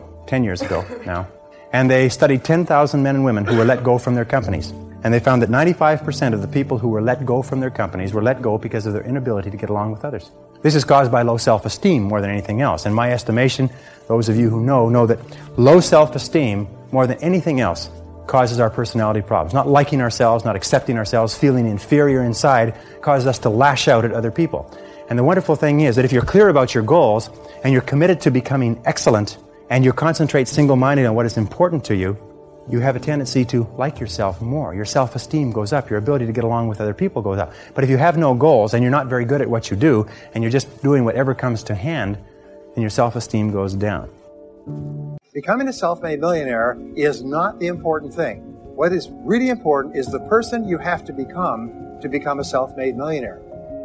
now, and they studied 10,000 men and women who were let go from their companies. And they found that 95% of the people who were let go from their companies were let go because of their inability to get along with others. This is caused by low self-esteem more than anything else. In my estimation, those of you who know that low self-esteem, more than anything else, causes our personality problems. Not liking ourselves, not accepting ourselves, feeling inferior inside, causes us to lash out at other people. And the wonderful thing is that if you're clear about your goals, and you're committed to becoming excellent, and you concentrate single-minded on what is important to you, you have a tendency to like yourself more. Your self-esteem goes up. Your ability to get along with other people goes up. But if you have no goals, and you're not very good at what you do, and you're just doing whatever comes to hand, then your self-esteem goes down. Becoming a self-made millionaire is not the important thing. What is really important is the person you have to become a self-made millionaire.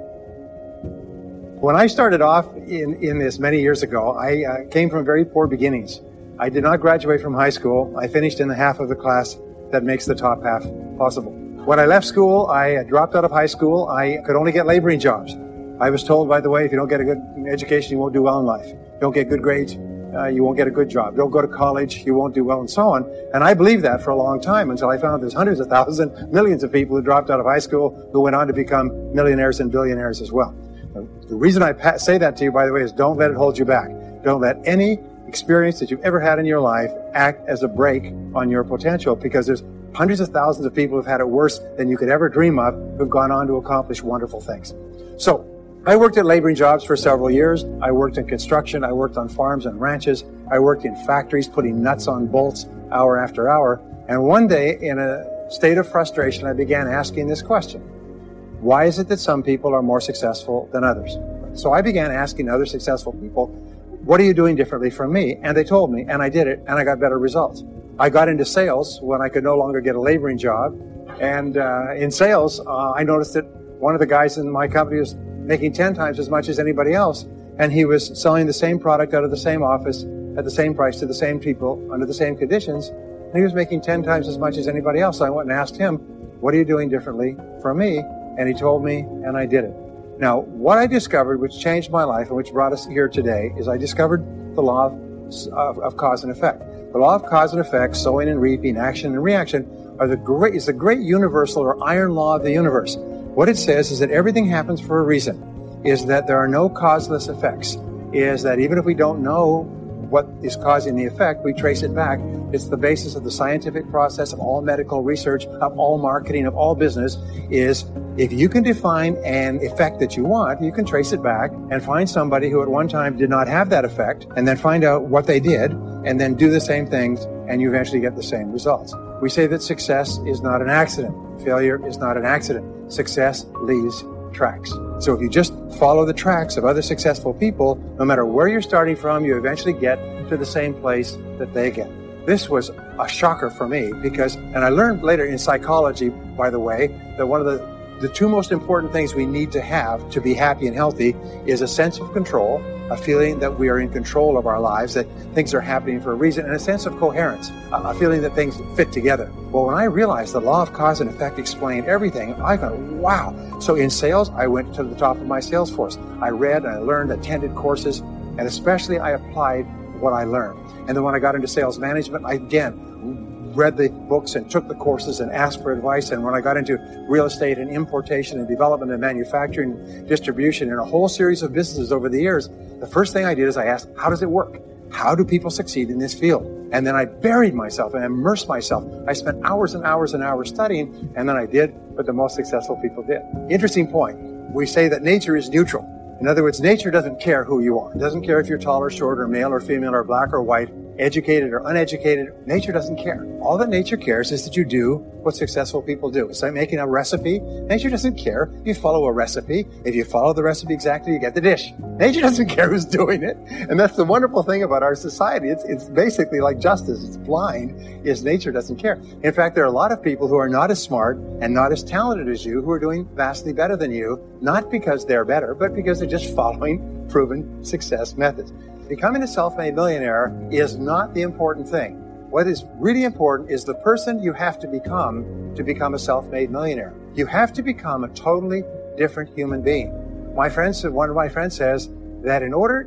When I started off in this many years ago, I came from very poor beginnings. I did not graduate from high school. I finished in the half of the class that makes the top half possible. When I left school, I dropped out of high school. I could only get laboring jobs. I was told, by the way, if you don't get a good education, you won't do well in life. Don't get good grades, you won't get a good job. Don't go to college, you won't do well, and so on. And I believed that for a long time until I found there's hundreds of thousands, millions of people who dropped out of high school who went on to become millionaires and billionaires as well. The reason I say that to you, by the way, is don't let it hold you back. Don't let any experience that you've ever had in your life act as a brake on your potential, because there's hundreds of thousands of people who've had it worse than you could ever dream of, who've gone on to accomplish wonderful things. So, I worked at laboring jobs for several years. I worked in construction. I worked on farms and ranches. I worked in factories putting nuts on bolts hour after hour. And one day, in a state of frustration, I began asking this question. Why is it that some people are more successful than others? So I began asking other successful people, what are you doing differently from me? And they told me, and I did it, and I got better results. I got into sales when I could no longer get a laboring job. And in sales, I noticed that one of the guys in my company was making 10 times as much as anybody else. and he was selling the same product out of the same office at the same price to the same people under the same conditions, and he was making 10 times as much as anybody else. So I went and asked him, what are you doing differently from me? And he told me, and I did it. Now, what I discovered, which changed my life and which brought us here today, is I discovered the law of cause and effect. The law of cause and effect, sowing and reaping, action and reaction, is the great universal or iron law of the universe. What it says is that everything happens for a reason, is that there are no causeless effects, is that even if we don't know what is causing the effect, we trace it back. It's the basis of the scientific process, of all medical research, of all marketing, of all business, is if you can define an effect that you want, you can trace it back and find somebody who at one time did not have that effect, and then find out what they did, and then do the same things, and you eventually get the same results. We say that success is not an accident. Failure is not an accident. Success leaves tracks. So if you just follow the tracks of other successful people, no matter where you're starting from, you eventually get to the same place that they get. This was a shocker for me because, and I learned later in psychology, by the way, that one of the two most important things we need to have to be happy and healthy is a sense of control, a feeling that we are in control of our lives, that things are happening for a reason, and a sense of coherence, a feeling that things fit together. Well, when I realized the law of cause and effect explained everything, I thought, wow. So in sales, I went to the top of my sales force. I read, I learned, attended courses, and especially I applied what I learned. And then when I got into sales management, I again read the books and took the courses and asked for advice. And when I got into real estate and importation and development and manufacturing, distribution, and a whole series of businesses over the years, the first thing I did is I asked, how does it work? How do people succeed in this field? And then I buried myself and immersed myself. I spent hours and hours and hours studying, and then I did what the most successful people did. Interesting point. We say that nature is neutral. In other words, nature doesn't care who you are. It doesn't care if you're tall or short or male or female or black or white, educated or uneducated. Nature doesn't care. All that nature cares is that you do what successful people do. It's like making a recipe. Nature doesn't care. You follow a recipe. If you follow the recipe exactly, you get the dish. Nature doesn't care who's doing it. And that's the wonderful thing about our society. It's basically like justice. It's blind, is nature doesn't care. In fact, there are a lot of people who are not as smart and not as talented as you who are doing vastly better than you, not because they're better, but because they're just following proven success methods. Becoming a self-made millionaire is not the important thing. What is really important is the person you have to become a self-made millionaire. You have to become a totally different human being. One of my friends says that in order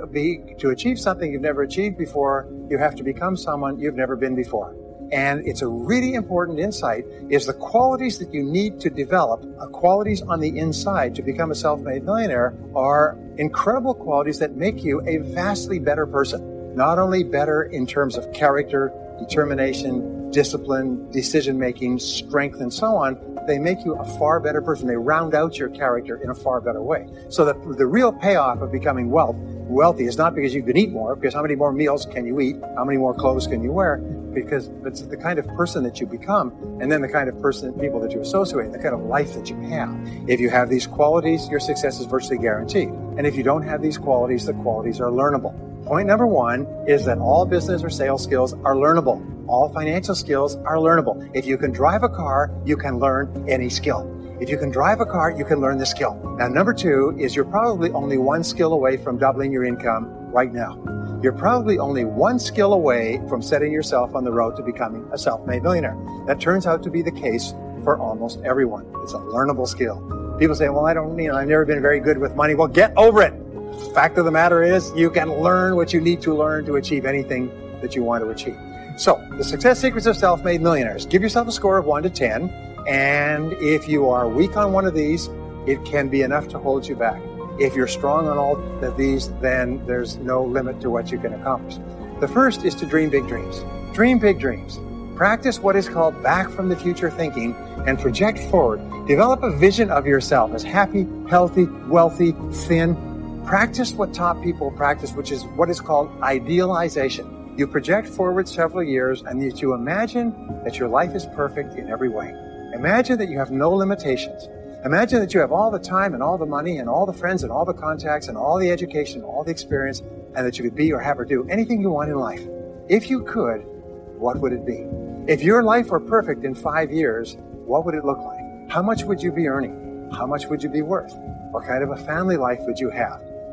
to achieve something you've never achieved before, you have to become someone you've never been before. And it's a really important insight, is the qualities that you need to develop, qualities on the inside to become a self-made millionaire, are incredible qualities that make you a vastly better person. Not only better in terms of character, determination, discipline, decision-making, strength, and so on, they make you a far better person. They round out your character in a far better way. So that the real payoff of becoming wealthy is not because you can eat more, because how many more meals can you eat, how many more clothes can you wear, because it's the kind of person that you become, and then the kind of people that you associate, the kind of life that you have. If you have these qualities, your success is virtually guaranteed. And if you don't have these qualities, the qualities are learnable. Point number one is that all business or sales skills are learnable. All financial skills are learnable. If you can drive a car, you can learn any skill. If you can drive a car, you can learn the skill. Now, number two is you're probably only one skill away from doubling your income right now. You're probably only one skill away from setting yourself on the road to becoming a self-made millionaire. That turns out to be the case for almost everyone. It's a learnable skill. People say, well, I've never been very good with money. Well, get over it. Fact of the matter is, you can learn what you need to learn to achieve anything that you want to achieve. So, the success secrets of self-made millionaires. Give yourself a score of 1 to 10. And if you are weak on one of these, it can be enough to hold you back. If you're strong on all of these, then there's no limit to what you can accomplish. The first is to dream big dreams. Dream big dreams. Practice what is called back from the future thinking and project forward. Develop a vision of yourself as happy, healthy, wealthy, thin. Practice what top people practice, which is what is called idealization. You project forward several years and you imagine that your life is perfect in every way. Imagine that you have no limitations. Imagine that you have all the time and all the money and all the friends and all the contacts and all the education, all the experience, and that you could be or have or do anything you want in life. If you could, what would it be? If your life were perfect in 5 years, what would it look like? How much would you be earning? How much would you be worth? What kind of a family life would you have?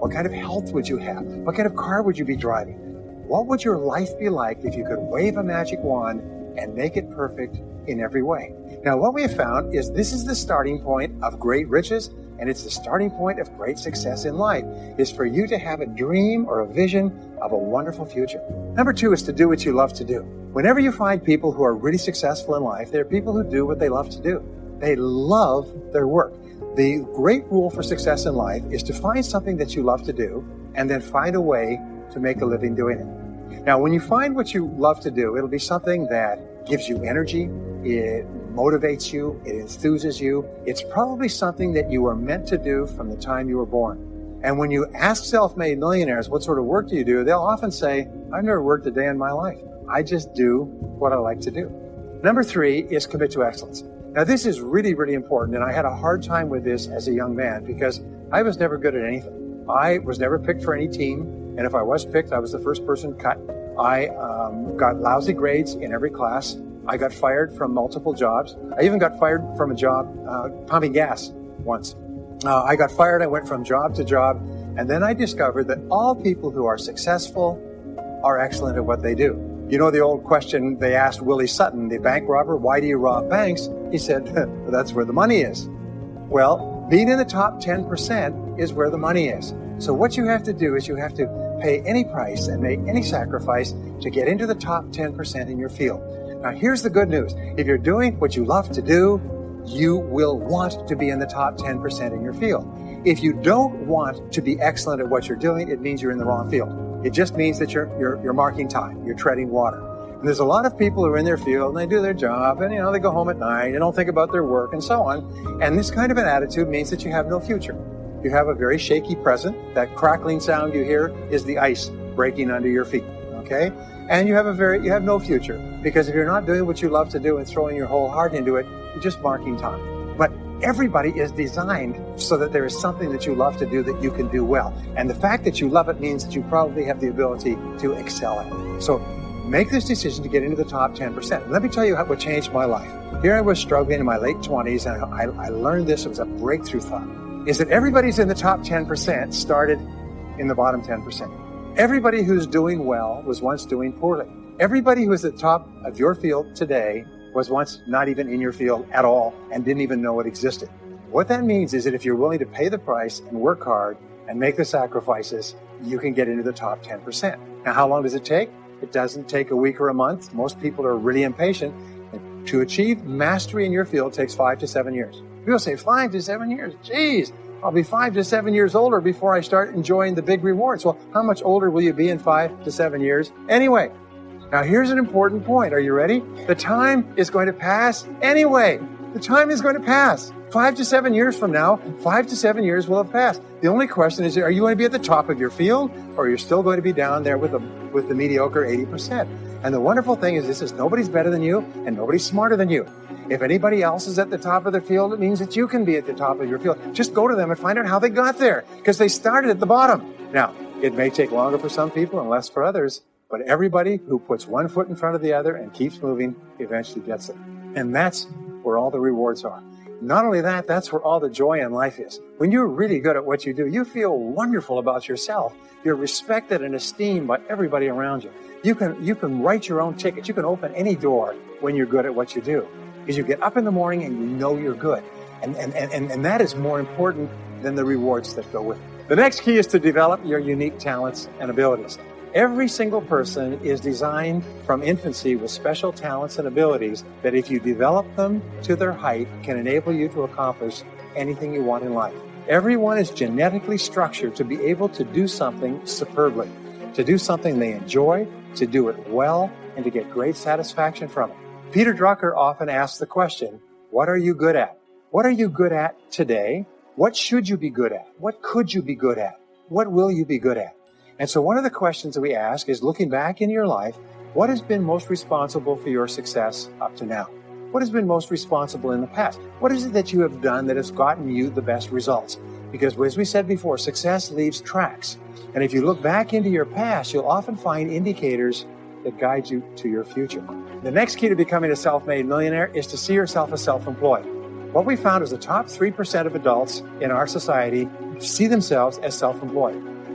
What kind of health would you have? What kind of car would you be driving? What would your life be like if you could wave a magic wand and make it perfect in every way? Now, what we have found is this is the starting point of great riches, and it's the starting point of great success in life, is for you to have a dream or a vision of a wonderful future. Number 2 is to do what you love to do. Whenever you find people who are really successful in life, they're people who do what they love to do. They love their work. The great rule for success in life is to find something that you love to do and then find a way to make a living doing it. Now, when you find what you love to do, it'll be something that gives you energy, it motivates you, it enthuses you. It's probably something that you were meant to do from the time you were born. And when you ask self-made millionaires, what sort of work do you do? They'll often say, I've never worked a day in my life. I just do what I like to do. Number 3 is commit to excellence. Now, this is really, really important, and I had a hard time with this as a young man because I was never good at anything. I was never picked for any team, and if I was picked, I was the first person cut. I got lousy grades in every class. I got fired from multiple jobs. I even got fired from a job pumping gas once. I got fired, I went from job to job, and then I discovered that all people who are successful are excellent at what they do. You know the old question they asked Willie Sutton, the bank robber, why do you rob banks? He said, well, that's where the money is. Well, being in the top 10% is where the money is. So what you have to do is you have to pay any price and make any sacrifice to get into the top 10% in your field. Now, here's the good news. If you're doing what you love to do, you will want to be in the top 10% in your field. If you don't want to be excellent at what you're doing, it means you're in the wrong field. It just means that you're marking time, you're treading water. And there's a lot of people who are in their field and they do their job and, they go home at night, they don't think about their work and so on. And this kind of an attitude means that you have no future. You have a very shaky present. That crackling sound you hear is the ice breaking under your feet, okay? And you have no future, because if you're not doing what you love to do and throwing your whole heart into it, you're just marking time. But everybody is designed so that there is something that you love to do that you can do well. And the fact that you love it means that you probably have the ability to excel at it. So make this decision to get into the top 10%. Let me tell you what changed my life. Here I was struggling in my late 20s, and I learned this. It was a breakthrough thought, is that everybody's in the top 10% started in the bottom 10%. Everybody who's doing well was once doing poorly. Everybody who is at the top of your field today was once not even in your field at all and didn't even know it existed. What that means is that if you're willing to pay the price and work hard and make the sacrifices, you can get into the top 10%. Now, how long does it take? It doesn't take a week or a month. Most people are really impatient. And to achieve mastery in your field takes 5 to 7 years. People say 5 to 7 years. Geez, I'll be 5 to 7 years older before I start enjoying the big rewards. Well, how much older will you be in 5 to 7 years? Anyway, now here's an important point. Are you ready? The time is going to pass anyway. The time is going to pass. 5 to 7 years from now, 5 to 7 years will have passed. The only question is, are you going to be at the top of your field, or are you still going to be down there with the mediocre 80%? And the wonderful thing is this is nobody's better than you and nobody's smarter than you. If anybody else is at the top of their field, it means that you can be at the top of your field. Just go to them and find out how they got there, because they started at the bottom. Now, it may take longer for some people and less for others, but everybody who puts one foot in front of the other and keeps moving eventually gets it. And that's where all the rewards are. Not only that, that's where all the joy in life is. When you're really good at what you do, you feel wonderful about yourself. You're respected and esteemed by everybody around you. You can write your own ticket. You can open any door when you're good at what you do. Because you get up in the morning and you know you're good. And that is more important than the rewards that go with it. The next key is to develop your unique talents and abilities. Every single person is designed from infancy with special talents and abilities that, if you develop them to their height, can enable you to accomplish anything you want in life. Everyone is genetically structured to be able to do something superbly, to do something they enjoy, to do it well, and to get great satisfaction from it. Peter Drucker often asks the question, what are you good at? What are you good at today? What should you be good at? What could you be good at? What will you be good at? And so one of the questions that we ask is, looking back in your life, what has been most responsible for your success up to now? What has been most responsible in the past? What is it that you have done that has gotten you the best results? Because as we said before, success leaves tracks. And if you look back into your past, you'll often find indicators that guide you to your future. The next key to becoming a self-made millionaire is to see yourself as self-employed. What we found is the top 3% of adults in our society see themselves as self-employed.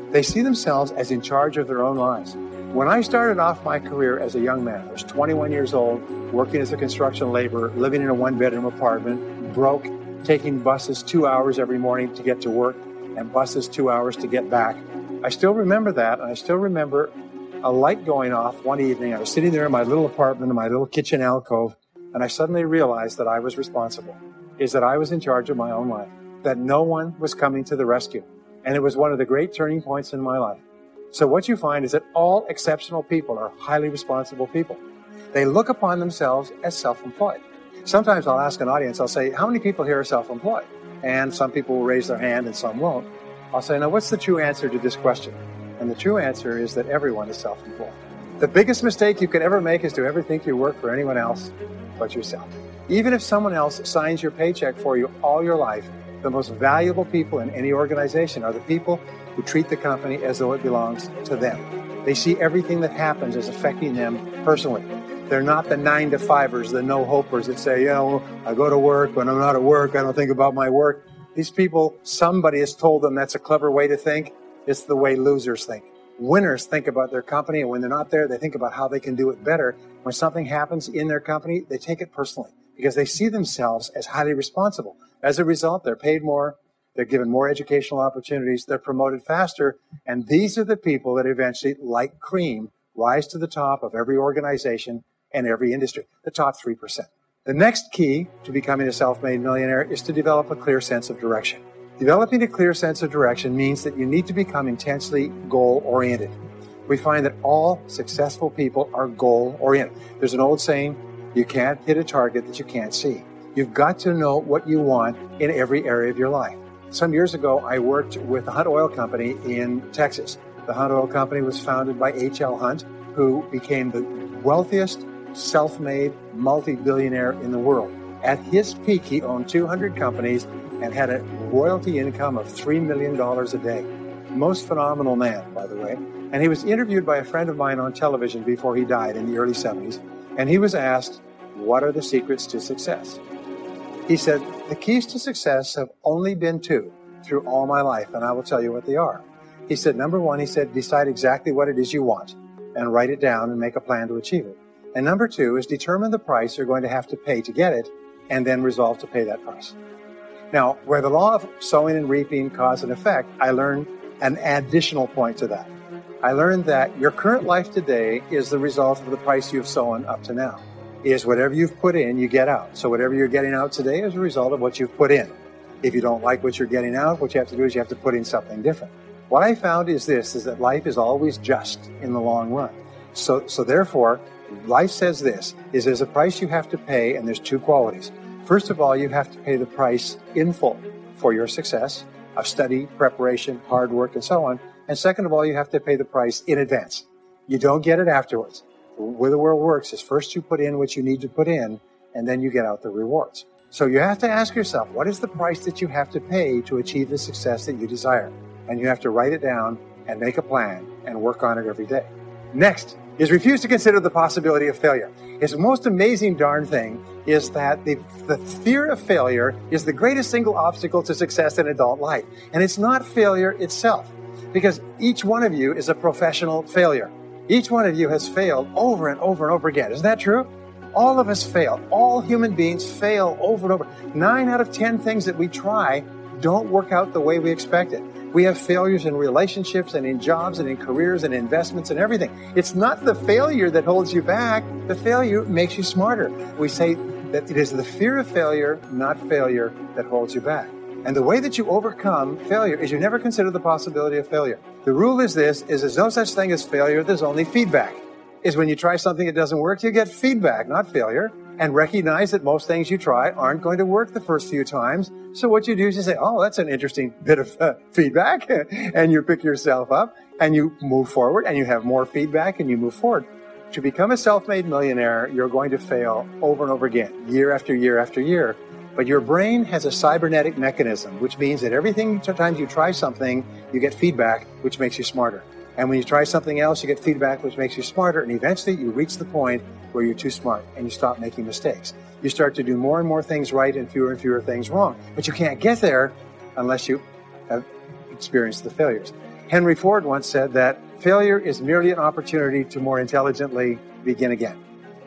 They see themselves as in charge of their own lives. When I started off my career as a young man, I was 21 years old, working as a construction laborer, living in a one-bedroom apartment, broke, taking buses 2 hours every morning to get to work and buses 2 hours to get back. I still remember that, and I still remember a light going off one evening. I was sitting there in my little apartment, in my little kitchen alcove, and I suddenly realized that I was responsible, is that I was in charge of my own life, that no one was coming to the rescue. And it was one of the great turning points in my life. So what you find is that all exceptional people are highly responsible people. They look upon themselves as self-employed. Sometimes I'll ask an audience, I'll say, how many people here are self-employed? And some people will raise their hand and some won't. I'll say, now what's the true answer to this question? And the true answer is that everyone is self-employed. The biggest mistake you could ever make is to ever think you work for anyone else but yourself. Even if someone else signs your paycheck for you all your life, the most valuable people in any organization are the people who treat the company as though it belongs to them. They see everything that happens as affecting them personally. They're not the 9-to-5ers, the no-hopers that say, I go to work. When I'm not at work, I don't think about my work. These people, somebody has told them that's a clever way to think. It's the way losers think. Winners think about their company, and when they're not there, they think about how they can do it better. When something happens in their company, they take it personally because they see themselves as highly responsible. As a result, they're paid more, they're given more educational opportunities, they're promoted faster, and these are the people that eventually, like cream, rise to the top of every organization and every industry, the top 3%. The next key to becoming a self-made millionaire is to develop a clear sense of direction. Developing a clear sense of direction means that you need to become intensely goal-oriented. We find that all successful people are goal-oriented. There's an old saying, you can't hit a target that you can't see. You've got to know what you want in every area of your life. Some years ago, I worked with the Hunt Oil Company in Texas. The Hunt Oil Company was founded by H.L. Hunt, who became the wealthiest, self-made, multi-billionaire in the world. At his peak, he owned 200 companies and had a royalty income of $3 million a day. Most phenomenal man, by the way. And he was interviewed by a friend of mine on television before he died in the early 70s. And he was asked, what are the secrets to success? He said, the keys to success have only been two through all my life, and I will tell you what they are. He said, number one, he said, decide exactly what it is you want and write it down and make a plan to achieve it. And number two is determine the price you're going to have to pay to get it and then resolve to pay that price. Now, where the law of sowing and reaping cause and effect, I learned an additional point to that. I learned that your current life today is the result of the price you've sown up to now. Is whatever you've put in, you get out. So whatever you're getting out today is a result of what you've put in. If you don't like what you're getting out, what you have to do is you have to put in something different. What I found is that life is always just in the long run. So therefore, life says this, is there's a price you have to pay, and there's two qualities. First of all, you have to pay the price in full for your success of study, preparation, hard work, and so on. And second of all, you have to pay the price in advance. You don't get it afterwards. The way the world works is first you put in what you need to put in, and then you get out the rewards. So you have to ask yourself, what is the price that you have to pay to achieve the success that you desire? And you have to write it down and make a plan and work on it every day. Next is refuse to consider the possibility of failure. It's the most amazing darn thing is that the fear of failure is the greatest single obstacle to success in adult life. And it's not failure itself, because each one of you is a professional failure. Each one of you has failed over and over and over again. Isn't that true? All of us fail. All human beings fail over and over. 9 out of 10 things that we try don't work out the way we expected. We have failures in relationships and in jobs and in careers and investments and everything. It's not the failure that holds you back. The failure makes you smarter. We say that it is the fear of failure, not failure, that holds you back. And the way that you overcome failure is you never consider the possibility of failure. The rule is this, is there's no such thing as failure, there's only feedback. Is when you try something that doesn't work, you get feedback, not failure. And recognize that most things you try aren't going to work the first few times. So what you do is you say, oh, that's an interesting bit of feedback. And you pick yourself up and you move forward and you have more feedback and you move forward. To become a self-made millionaire, you're going to fail over and over again, year after year after year. But your brain has a cybernetic mechanism, which means that sometimes you try something, you get feedback, which makes you smarter. And when you try something else, you get feedback, which makes you smarter. And eventually you reach the point where you're too smart and you stop making mistakes. You start to do more and more things right and fewer things wrong. But you can't get there unless you have experienced the failures. Henry Ford once said that failure is merely an opportunity to more intelligently begin again.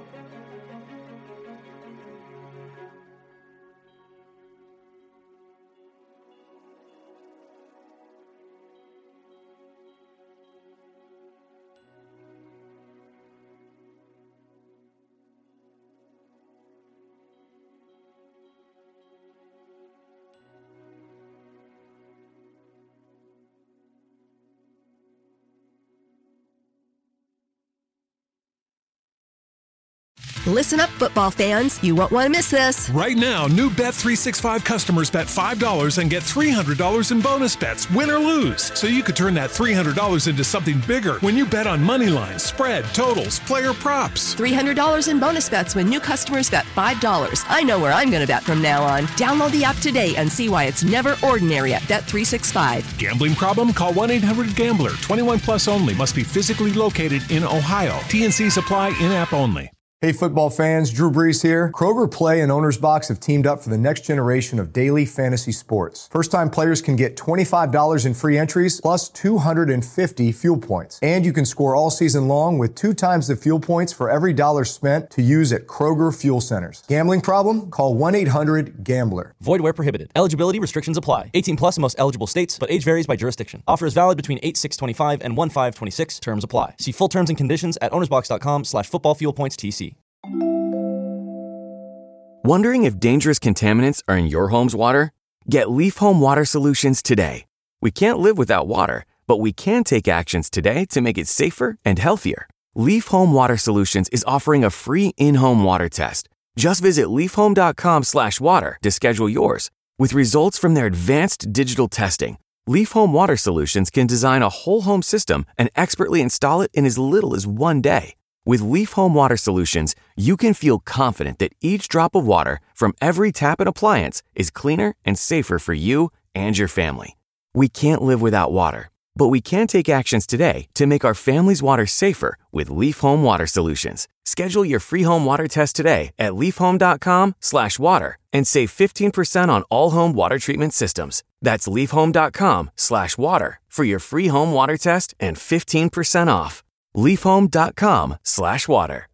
Listen up, football fans. You won't want to miss this. Right now, new Bet365 customers bet $5 and get $300 in bonus bets, win or lose. So you could turn that $300 into something bigger when you bet on money lines, spread, totals, player props. $300 in bonus bets when new customers bet $5. I know where I'm going to bet from now on. Download the app today and see why it's never ordinary at Bet365. Gambling problem? Call 1-800-GAMBLER. 21 plus only. Must be physically located in Ohio. T&Cs apply. In-app only. Hey football fans, Drew Brees here. Kroger Play and Owner's Box have teamed up for the next generation of daily fantasy sports. First-time players can get $25 in free entries plus 250 fuel points. And you can score all season long with 2 times the fuel points for every dollar spent to use at Kroger Fuel Centers. Gambling problem? Call 1-800-GAMBLER. Void where prohibited. Eligibility restrictions apply. 18 plus in most eligible states, but age varies by jurisdiction. Offer is valid between 8/6/25 and 1/5/26. Terms apply. See full terms and conditions at ownersbox.com/footballfuelpointstc. Wondering if dangerous contaminants are in your home's water? Get Leaf Home Water Solutions today. We can't live without water, but we can take actions today to make it safer and healthier. Leaf Home Water Solutions is offering a free in-home water test. Just visit leafhome.com/water to schedule yours. With results from their advanced digital testing, Leaf Home Water Solutions can design a whole home system and expertly install it in as little as 1 day. With Leaf Home Water Solutions, you can feel confident that each drop of water from every tap and appliance is cleaner and safer for you and your family. We can't live without water, but we can take actions today to make our family's water safer with Leaf Home Water Solutions. Schedule your free home water test today at leafhome.com/water and save 15% on all home water treatment systems. That's leafhome.com/water for your free home water test and 15% off. leafhome.com/water.